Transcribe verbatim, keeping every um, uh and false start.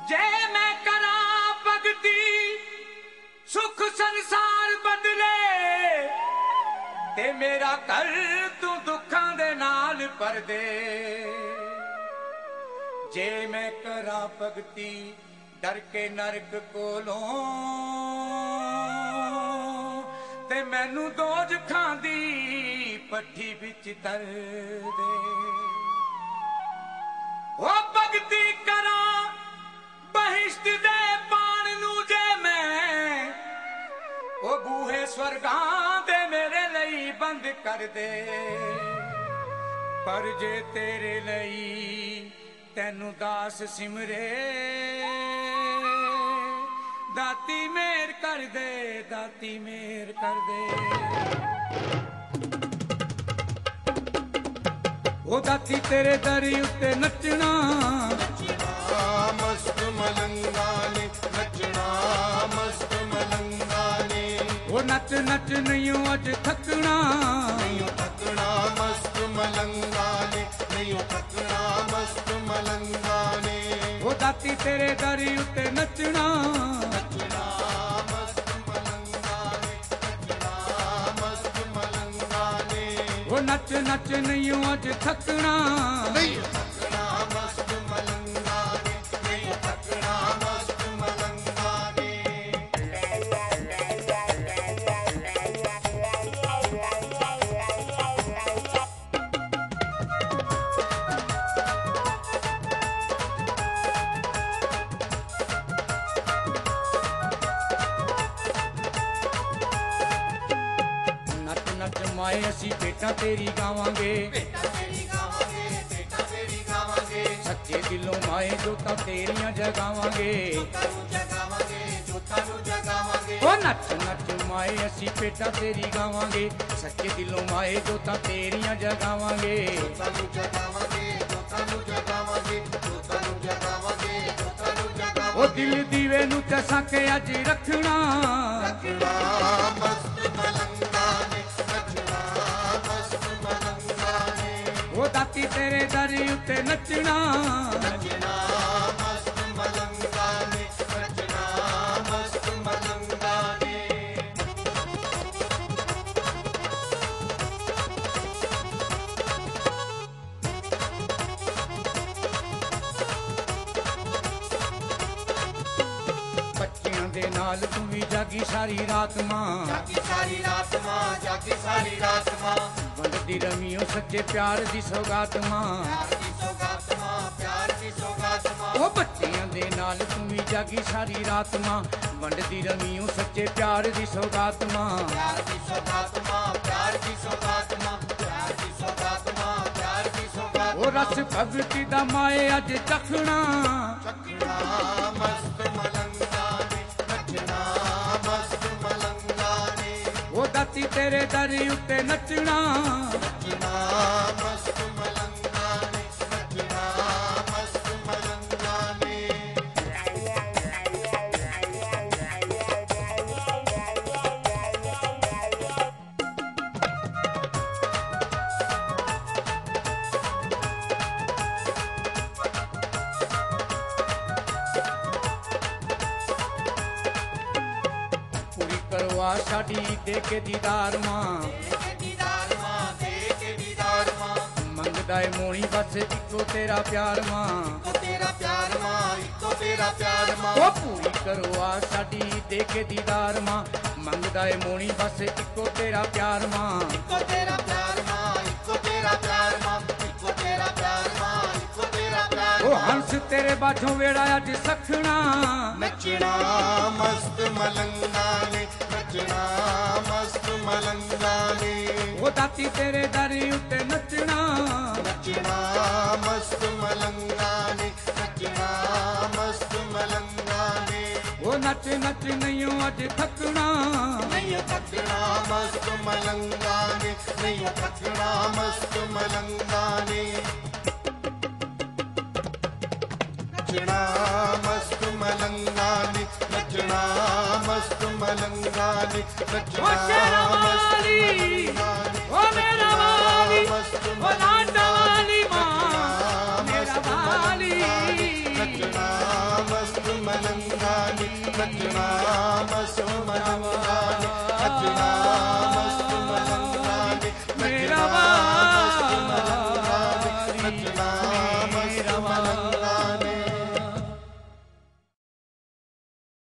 जे मैं करा भगती सुख संसार बदले ते मेरा कर तू दुखां दे नाल भर दे। जे मैं करा भगती डर के नरक कोलों ते मैनू दोजखां दी पट्ठी विच धर दे। ओ भगती करा बहिश्त दे पान नू जे मैं ओ बूहे स्वर्गां दे मेरे लई बंद कर दे। पर जे तेरे लई तैनू दास सिमरे दाती मेर कर दे, दाती मेर कर दे। ओ दाती तेरे दर उत्ते नचना मस्त मलंगा ने नचना मस्त मलंगा ने। ओ नच नच नहीं अज थकना नहीं थकना मस्त मलंगा ने नहीं थकना मस्त मलंगा ने। ओ दाती तेरे दर उत्ते नचना नचना मस्त मलंगा ने नचना मस्त मलंगा ने। ओ नच नच नहीं अज थकना नहीं थकना मस्त मलंगा ने नहीं थकना मस्त मलंगा ने। नच नच माए असी बेटा तेरी गावांगे बेटा तेरी गावांगे बेटा तेरी गावांगे। सच्चे दिलों माए जोता तेरियां जगावांगे। जोता नू जगावांगे जोता नू जगावांगे। ओ नच नच माए असी बेटा तेरी गावांगे सच्चे दिलों माए जोता तेरियां जगावांगे। जोता नू जगावांगे जोता नू जगावांगे जोता नू जगावांगे जोता नू जगावांगे। ओ दिल दीवे नू चसा के अज रखना नचना मस्त मलंगा ने नचना मस्त मलंगा ने। ओ दाती तेरे दर उत्ते नचना नचना मस्त मलंगा ने नचना मस्त मलंगा ने। बच्चियां दे नाल तू भी जागी सारी रात मां जागी सारी रात मां जागी सारी रात मां। वंडदी रमियो सच्चे प्यार दी सौगात मां। प्यार की सौगात मां प्यार की सौगात मां। ओ बच्चियां दे नाल तू भी जागी सारी रात मां वंडदी रमियो सच्चे प्यार दी सौगात मां। प्यार की सौगात मां प्यार की सौगात मां प्यार की सौगात मां प्यार की सौगात। ओ रस भगती दा माए अज चखना चखना मस्त मलंगा ने नचना मस्त मलंगा ने। ओ दाती तेरे दर उत्ते नचना नचना मस्त मलंगा ने नचना मस्त मलंगा ने। पूरी करवा साडी दे के दीदार मां देके दीदार मां देके दीदार मां। मंगदा ए मोणी बस इको तेरा प्यार मां। इको तेरा प्यार मां इको तेरा प्यार मां। ओ पूरी करवा साडी दे के दीदार मां मंगदा ए मोणी बस इको तेरा प्यार मां। इको तेरा प्यार मां इको तेरा प्यार मां इको तेरा प्यार मां इको तेरा प्यार। ओ हंस तेरे बाझों वेड़ा अज सखना नचना मस्त मलंगा ने नचना मस्त मलंगा ने। ओ दाती तेरे दर उत्ते नचना नचना मस्त मलंगा ने नचना मस्त मलंगा ने। ओ नच नच नहीं अज थकना नहीं थकना मस्त मलंगा ने नहीं थकना मस्त मलंगा ने। नचना मस्त मलंगा ने नचना मस्त मलंगा ने ओ शेरा वाली ओ मेरा वाली ओ लाडा वाली मां मेरा वाली नचना मस्त मलंगानि रचनामस्तु मलंगानि रचनामस्तु मलंगानि रचनामस्तु मलंगानि रचना